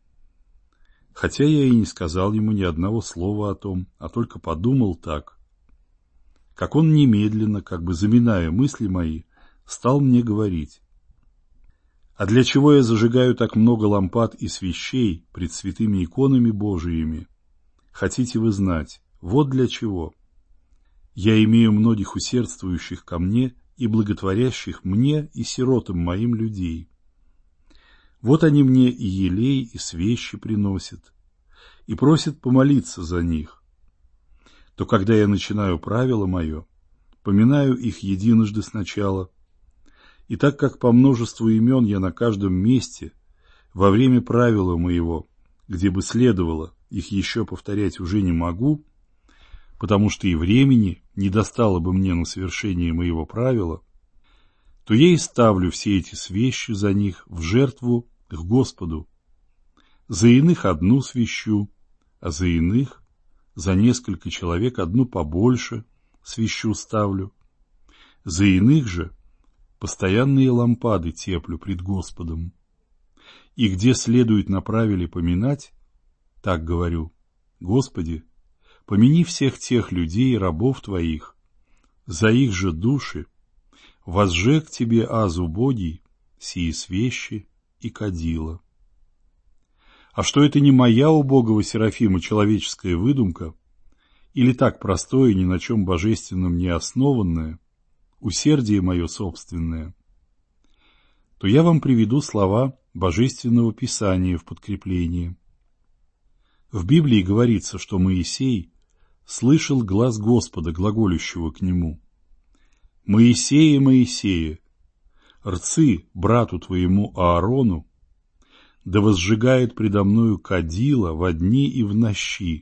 Хотя я и не сказал ему ни одного слова о том, а только подумал так, как он немедленно, как бы заминая мысли мои, стал мне говорить: «А для чего я зажигаю так много лампад и свечей пред святыми иконами Божиими? Хотите вы знать, вот для чего. Я имею многих усердствующих ко мне и благотворящих мне и сиротам моим людей. Вот они мне и елей, и свечи приносят, и просят помолиться за них. То когда я начинаю правило мое, поминаю их единожды сначала, и так как по множеству имен я на каждом месте во время правила моего, где бы следовало, их еще повторять уже не могу, потому что и времени не достало бы мне на совершение моего правила, то я и ставлю все эти свечи за них в жертву к Господу. За иных одну свечу, а за иных, за несколько человек одну побольше свечу ставлю. За иных же постоянные лампады теплю пред Господом. И где следует на правиле поминать, так говорю: Господи, помяни всех тех людей, рабов Твоих, за их же души, возжег Тебе, аз убогий, сии свещи и кадила. А что это не моя убогого Серафима человеческая выдумка, или так простое, ни на чем божественном не основанное, усердие мое собственное, то я вам приведу слова Божественного Писания в подкрепление. В Библии говорится, что Моисей слышал глас Господа, глаголющего к нему: «Моисея, Моисея, рцы брату твоему Аарону, да возжигает предо мною кадила во дни и в нощи.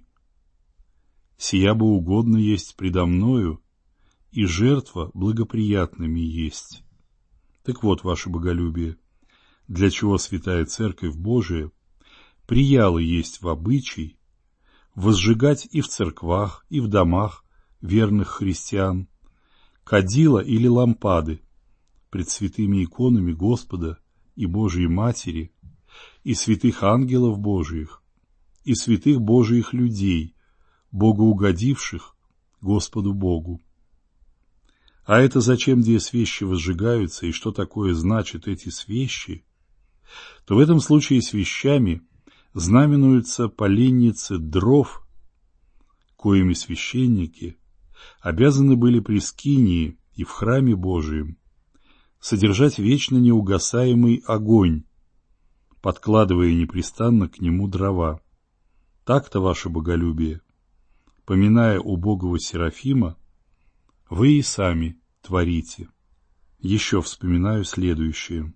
Сия бы угодно есть предо мною, и жертва благоприятными есть». Так вот, ваше боголюбие, для чего святая Церковь Божия прияла есть в обычай возжигать и в церквах, и в домах верных христиан кадила или лампады пред святыми иконами Господа и Божией Матери, и святых ангелов Божиих, и святых Божиих людей, богоугодивших Господу Богу. А это зачем две свечи возжигаются, и что такое значат эти свечи, то в этом случае свечами знаменуются поленницы дров, коими священники обязаны были при скинии и в храме Божием содержать вечно неугасаемый огонь, подкладывая непрестанно к нему дрова. Так-то, ваше боголюбие, поминая убогого Серафима, вы и сами творите. Еще вспоминаю следующее.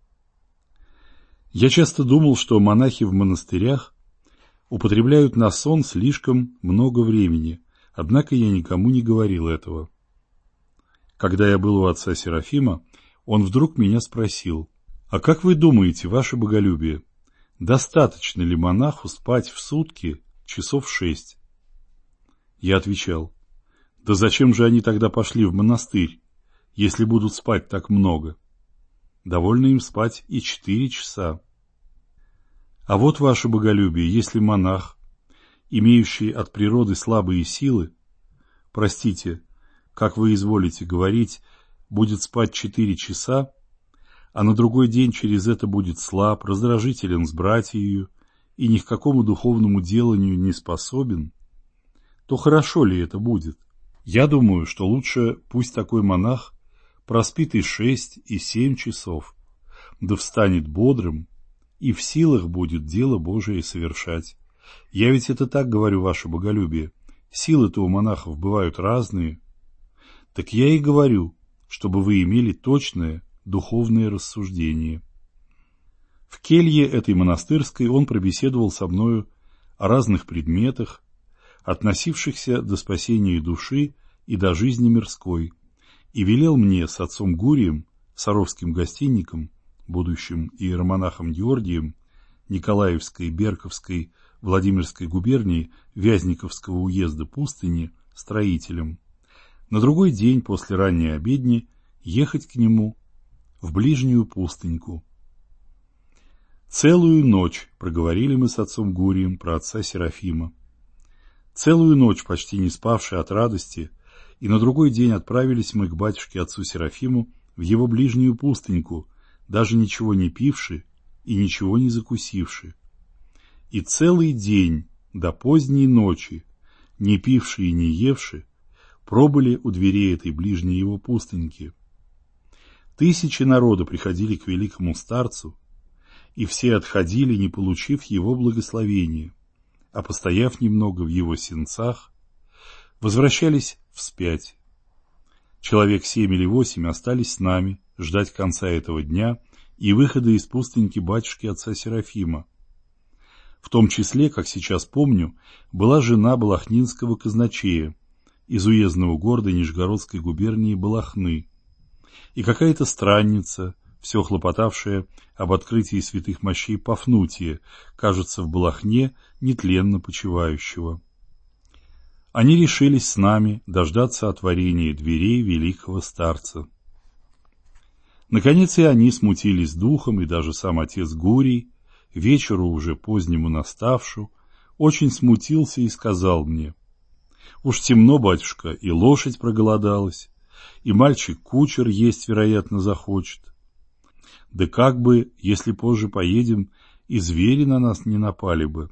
Я часто думал, что монахи в монастырях употребляют на сон слишком много времени, однако я никому не говорил этого. Когда я был у отца Серафима, он вдруг меня спросил: «А как вы думаете, ваше боголюбие, достаточно ли монаху спать в сутки часов 6? Я отвечал: да зачем же они тогда пошли в монастырь, если будут спать так много? Довольно им спать и 4 часа. А вот, ваше боголюбие, если монах, имеющий от природы слабые силы, простите, как вы изволите говорить, будет спать 4 часа, а на другой день через это будет слаб, раздражителен с братьею и ни к какому духовному деланию не способен, то хорошо ли это будет? Я думаю, что лучше пусть такой монах проспит и 6, и 7 часов, да встанет бодрым и в силах будет дело Божие совершать. Я ведь это так говорю, ваше боголюбие. Силы-то у монахов бывают разные. Так я и говорю, чтобы вы имели точное духовное рассуждение. В келье этой монастырской он пробеседовал со мною о разных предметах, относившихся до спасения души и до жизни мирской, и велел мне с отцом Гурием, саровским гостинником, будущим иеромонахом Георгием, Николаевской, Берковской, Владимирской губернии, Вязниковского уезда пустыни, строителем, на другой день после ранней обедни ехать к нему в ближнюю пустыньку. Целую ночь проговорили мы с отцом Гурием про отца Серафима. Целую ночь, почти не спавши от радости, и на другой день отправились мы к батюшке отцу Серафиму в его ближнюю пустыньку, даже ничего не пивши и ничего не закусивши. И целый день до поздней ночи, не пивши и не евши, пробыли у дверей этой ближней его пустыньки. Тысячи народа приходили к великому старцу, и все отходили, не получив его благословения, а постояв немного в его сенцах, возвращались вспять. Человек 7 или 8 остались с нами ждать конца этого дня и выхода из пустыньки батюшки отца Серафима. В том числе, как сейчас помню, была жена балахнинского казначея из уездного города Нижегородской губернии Балахны, и какая-то странница, все хлопотавшая об открытии святых мощей Пафнутия, кажется, в Балахне нетленно почивающего. Они решились с нами дождаться отворения дверей великого старца. Наконец и они смутились духом, и даже сам отец Гурий, вечеру уже позднему наставшу, очень смутился и сказал мне: «Уж темно, батюшка, и лошадь проголодалась, и мальчик-кучер есть, вероятно, захочет. Да как бы, если позже поедем, и звери на нас не напали бы».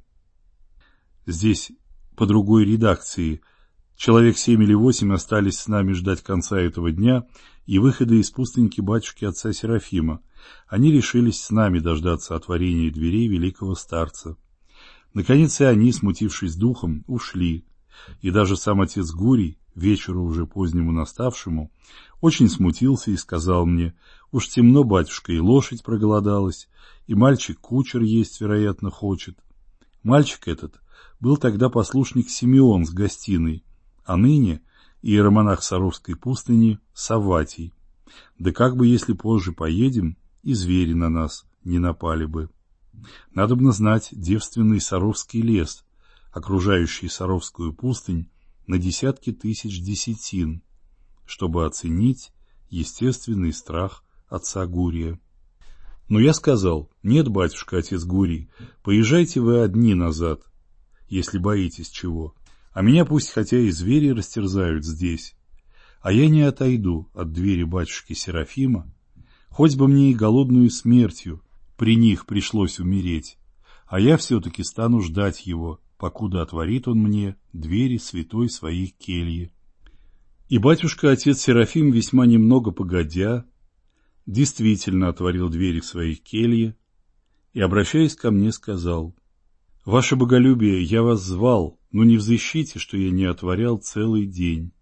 Здесь по другой редакции: человек 7 или 8 остались с нами ждать конца этого дня и выхода из пустыньки батюшки отца Серафима. Они решились с нами дождаться отворения дверей великого старца. Наконец и они, смутившись духом, ушли, и даже сам отец Гурий, вечеру уже позднему наставшему, очень смутился и сказал мне: «Уж темно, батюшка, и лошадь проголодалась, и мальчик-кучер есть, вероятно, хочет». Мальчик этот был тогда послушник Симеон с гостиной, а ныне иеромонах Саровской пустыни Савватий. Да как бы, если позже поедем, и звери на нас не напали бы. Надобно знать девственный Саровский лес, окружающий Саровскую пустынь на десятки тысяч десятин, чтобы оценить естественный страх отца Гурия. Но я сказал: «Нет, батюшка, отец Гурий, поезжайте вы одни назад, если боитесь чего, а меня пусть хотя и звери растерзают здесь, а я не отойду от двери батюшки Серафима, хоть бы мне и голодную смертью при них пришлось умереть, а я все-таки стану ждать его, покуда отворит он мне двери святой своей кельи». И батюшка-отец Серафим, весьма немного погодя, действительно отворил двери своей кельи и, обращаясь ко мне, сказал: «Ваше боголюбие, я вас звал, но не взыщите, что я не отворял целый день.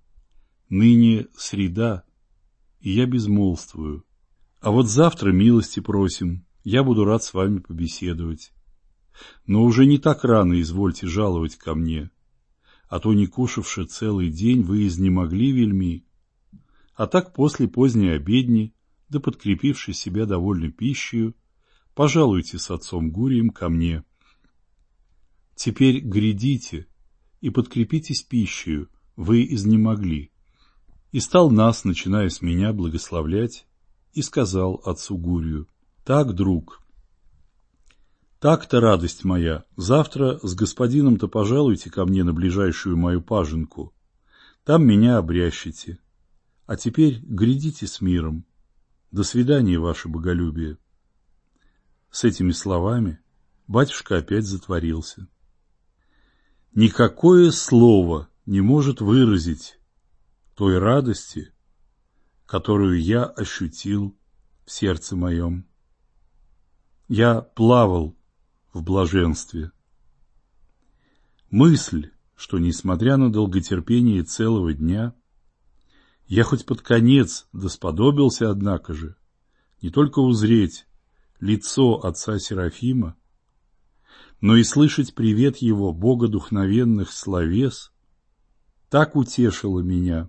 Ныне среда, и я безмолвствую. А вот завтра милости просим, я буду рад с вами побеседовать. Но уже не так рано извольте жаловать ко мне, а то, не кушавши целый день, вы изнемогли вельми. А так после поздней обедни, да подкрепивши себя довольно пищею, пожалуйте с отцом Гурием ко мне. Теперь грядите и подкрепитесь пищею, вы изнемогли. И стал нас, начиная с меня, благословлять, и сказал отцу Гурию: так, друг, так-то, радость моя, завтра с господином-то пожалуйте ко мне на ближайшую мою паженку, там меня обрящите. А теперь грядите с миром. До свидания, ваше боголюбие. С этими словами батюшка опять затворился. Никакое слово не может выразить той радости, которую я ощутил в сердце моем. Я плавал в блаженстве. Мысль, что, несмотря на долготерпение целого дня, я хоть под конец досподобился, однако же, не только узреть лицо отца Серафима, но и слышать привет его богодухновенных словес, так утешило меня.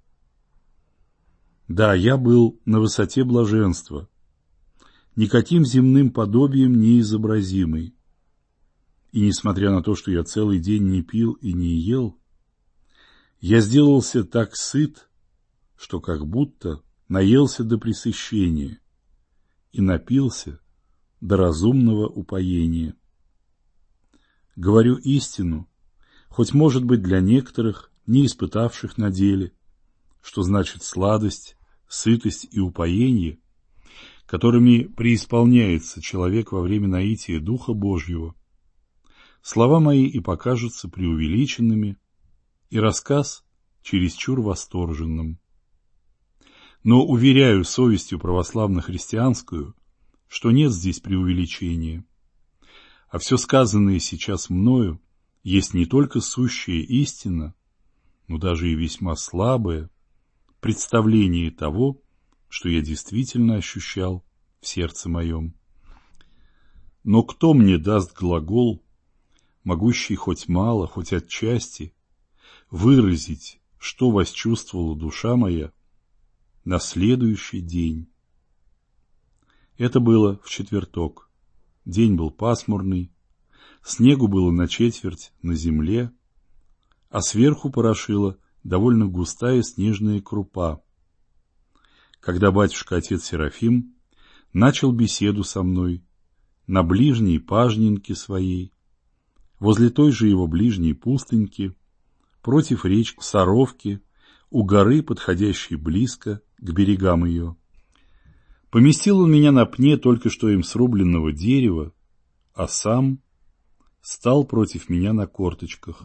Да, я был на высоте блаженства, никаким земным подобием не изобразимый. И несмотря на то, что я целый день не пил и не ел, я сделался так сыт, что как будто наелся до пресыщения и напился до разумного упоения. Говорю истину, хоть, может быть, для некоторых, не испытавших на деле, что значит сладость, сытость и упоение, которыми преисполняется человек во время наития Духа Божьего, слова мои и покажутся преувеличенными, и рассказ чересчур восторженным. Но уверяю совестью православно-христианскую, что нет здесь преувеличения, а все сказанное сейчас мною есть не только сущая истина, но даже и весьма слабое представление того, что я действительно ощущал в сердце моем. Но кто мне даст глагол, могущий хоть мало, хоть отчасти, выразить, что восчувствовала душа моя на следующий день? Это было в четверток. День был пасмурный, снегу было на четверть на земле, а сверху порошила довольно густая снежная крупа. Когда батюшка-отец Серафим начал беседу со мной на ближней пажнинке своей, возле той же его ближней пустыньки, против речки Саровки, у горы, подходящей близко к берегам ее. Поместил он меня на пне только что им срубленного дерева, а сам стал против меня на корточках.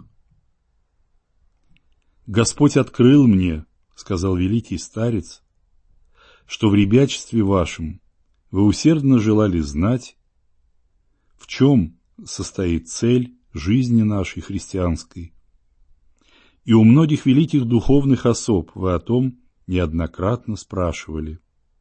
«Господь открыл мне, — сказал великий старец, — что в ребячестве вашем вы усердно желали знать, в чем состоит цель жизни нашей христианской. И у многих великих духовных особ вы о том неоднократно спрашивали.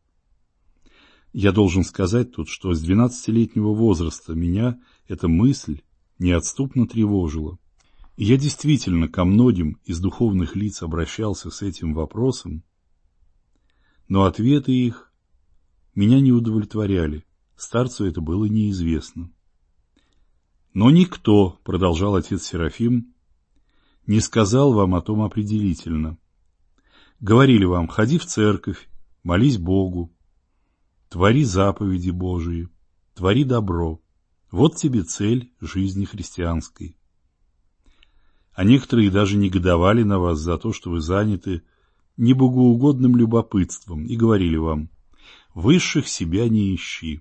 Я должен сказать тут, что с 12-летнего возраста меня эта мысль неотступно тревожила. И я действительно ко многим из духовных лиц обращался с этим вопросом, но ответы их меня не удовлетворяли, старцу это было неизвестно. Но никто, продолжал отец Серафим, не сказал вам о том определительно. Говорили вам: ходи в церковь, молись Богу, твори заповеди Божии, твори добро. Вот тебе цель жизни христианской. А некоторые даже негодовали на вас за то, что вы заняты небогоугодным любопытством, и говорили вам: высших себя не ищи.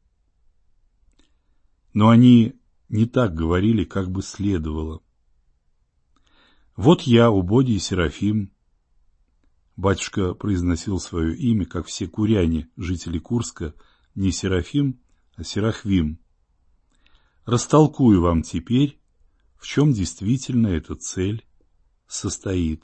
Но они не так говорили, как бы следовало. Вот я, убогий Серафим, батюшка произносил свое имя, как все куряне, жители Курска, не Серафим, а Серахвим, растолкую вам теперь, в чем действительно эта цель состоит.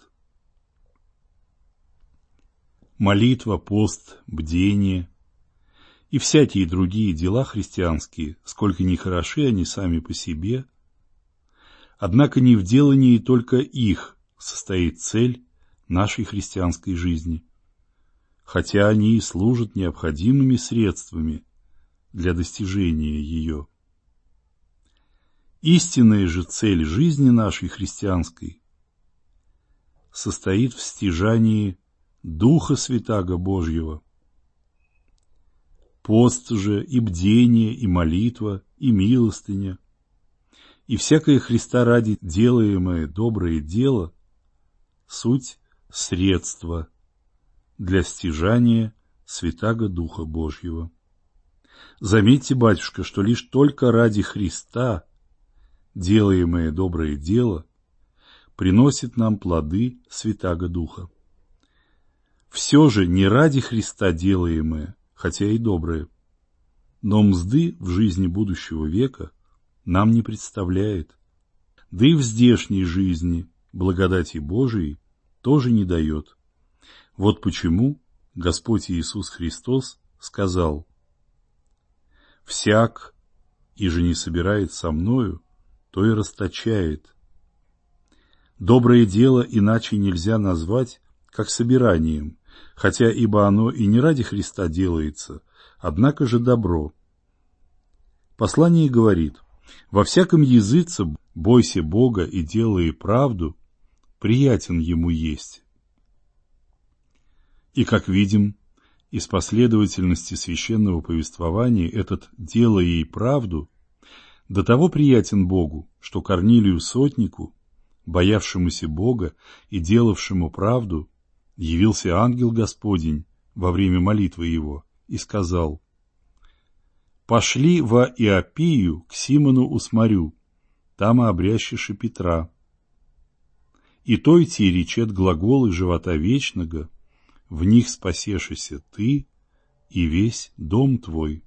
Молитва, пост, бдение и всякие другие дела христианские, сколько ни хороши они сами по себе, однако не в делании только их состоит цель нашей христианской жизни, хотя они и служат необходимыми средствами для достижения ее. Истинная же цель жизни нашей христианской состоит в стяжании Духа Святаго Божьего. Пост же и бдение, и молитва, и милостыня, и всякое Христа ради делаемое доброе дело — суть средства для стяжания Святаго Духа Божьего. Заметьте, батюшка, что лишь только ради Христа делаемое доброе дело приносит нам плоды Святаго Духа. Все же не ради Христа делаемое, хотя и доброе, но мзды в жизни будущего века нам не представляет, да и в здешней жизни благодати Божией тоже не дает. Вот почему Господь Иисус Христос сказал: «Всяк, иже не собирает со мною, то и расточает». Доброе дело иначе нельзя назвать, как собиранием, хотя ибо оно и не ради Христа делается, однако же добро. Послание говорит: «Во всяком языце бойся Бога и делай правду, приятен Ему есть». И, как видим, из последовательности священного повествования этот «делай ей правду» до того приятен Богу, что Корнилию сотнику, боявшемуся Бога и делавшему правду, явился ангел Господень во время молитвы его и сказал: «Пошли во Иопию к Симону Усмарю, там обрящеши Петра. И тойте и речет глаголы живота вечного, в них спасешися ты и весь дом твой».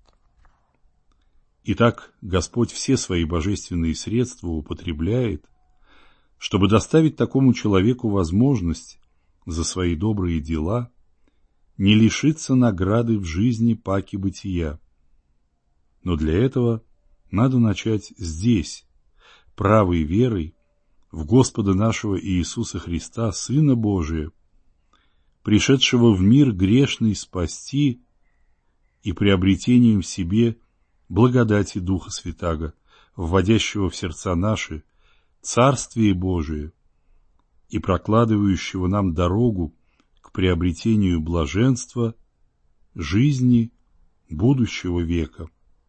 Итак, Господь все свои божественные средства употребляет, чтобы доставить такому человеку возможность за свои добрые дела не лишиться награды в жизни паки бытия. Но для этого надо начать здесь, правой верой в Господа нашего Иисуса Христа, Сына Божия, пришедшего в мир грешный спасти и приобретением в себе благодати Духа Святаго, вводящего в сердца наши Царствие Божие и прокладывающего нам дорогу к приобретению блаженства, жизни будущего века.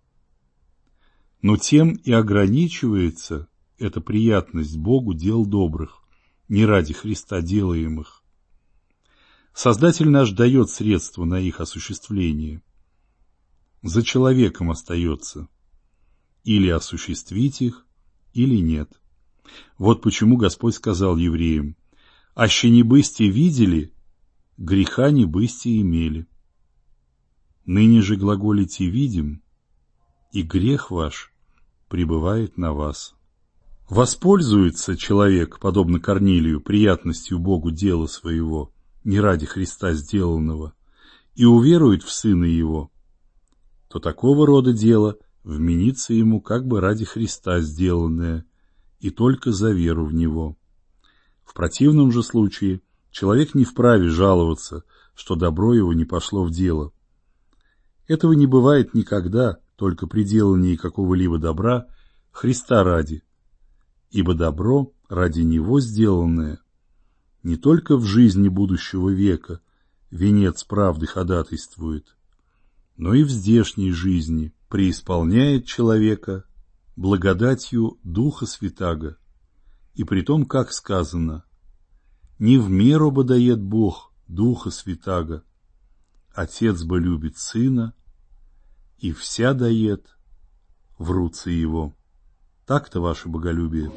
Но тем и ограничивается эта приятность Богу дел добрых, не ради Христа делаемых. Создатель наш дает средства на их осуществление. За человеком остается или осуществить их, или нет. Вот почему Господь сказал евреям: «Аще не бысте видели, греха не бысте имели. Ныне же глаголите видим, и грех ваш пребывает на вас». Воспользуется человек, подобно Корнилию, приятностью Богу дела своего, не ради Христа сделанного, и уверует в Сына Его, то такого рода дело вменится ему как бы ради Христа сделанное, и только за веру в Него. В противном же случае человек не вправе жаловаться, что добро его не пошло в дело. Этого не бывает никогда, только при делании какого-либо добра Христа ради, ибо добро ради Него сделанное не только в жизни будущего века венец правды ходатайствует, но и в здешней жизни преисполняет человека благодатью Духа Святаго, и притом, как сказано: «Не в меру бы дает Бог Духа Святаго, Отец бы любит Сына, и вся дает в руце Его». Так-то ваше боголюбие.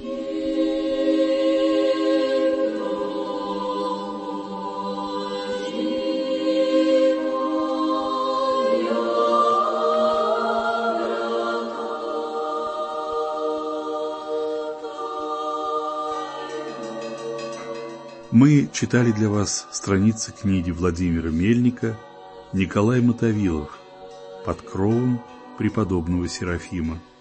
Мы читали для вас страницы книги Владимира Мельника «Николай Мотовилов. Под кровом преподобного Серафима».